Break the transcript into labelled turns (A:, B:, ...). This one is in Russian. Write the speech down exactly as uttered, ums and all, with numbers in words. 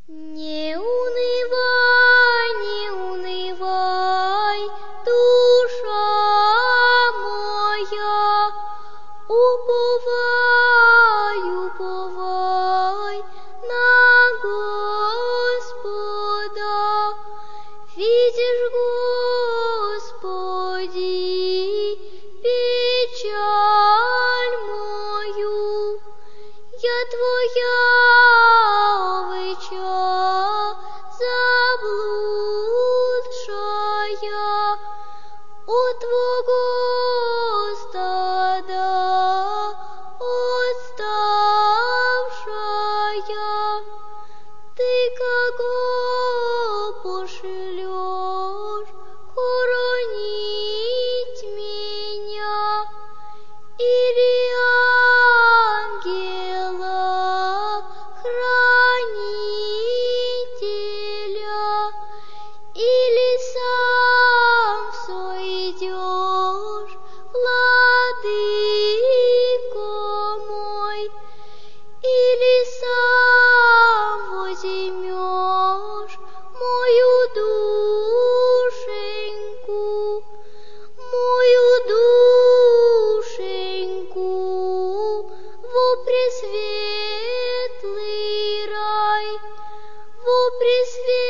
A: Не унывай, не унывай, душа моя, уповай, уповай на Господа. Видишь, Господи, печаль мою, я Твоя овеча заблудшая, от Твого стада отставшая. Ты кого пошлешь хоронить меня, или ангела хранителя, или сам сойдешь, владыко мой, или сам возьмешь мою душеньку, мою душеньку во пресветлый рай, во пресветлый